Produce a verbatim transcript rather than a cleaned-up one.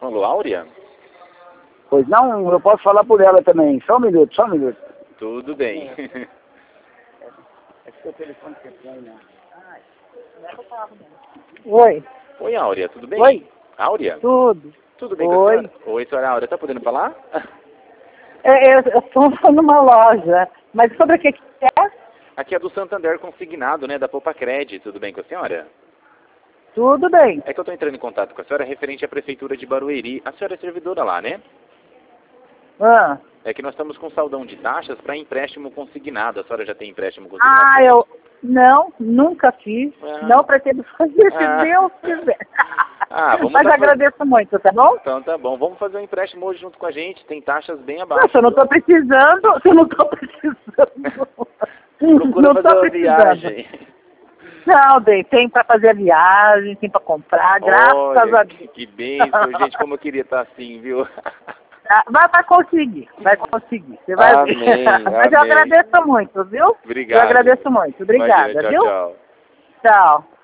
Alô, Áurea? Pois não, eu posso falar por ela também. Só um minuto, só um minuto. Tudo bem. É seu telefone que você tem, né? Oi. Oi, Áurea, tudo bem? Oi. Áurea? Tudo. Tudo bem com a Oi. senhora? Oi, senhora Áurea, tá podendo falar? É, eu estou numa loja, mas sobre o que que é? Aqui é do Santander Consignado, né, da Poupa Cred. Tudo bem com a senhora? Tudo bem. É que eu estou entrando em contato com a senhora referente à Prefeitura de Barueri. A senhora é servidora lá, né? Ah, É que nós estamos com saldão de taxas para empréstimo consignado. A senhora já tem empréstimo consignado? ah eu... Não, nunca fiz. Ah. Não pretendo fazer, se Ah. Deus quiser. Ah, vamos Mas tá agradeço muito, tá bom? Então tá bom. Vamos fazer um empréstimo hoje junto com a gente. Tem taxas bem abaixo. Não, se eu não estou precisando, se eu não estou precisando. Procura não fazer tô uma precisando. viagem. Não, bem, tem para fazer a viagem, tem para comprar, graças Olha, a que, Deus. que bênção, gente, como eu queria estar assim, viu? Ah, Vai, vai conseguir, vai conseguir. Você vai Amém, ver. Mas eu amém. agradeço muito, viu? Obrigado. Eu agradeço muito. Obrigada, Imagina, tchau, viu? tchau. Tchau.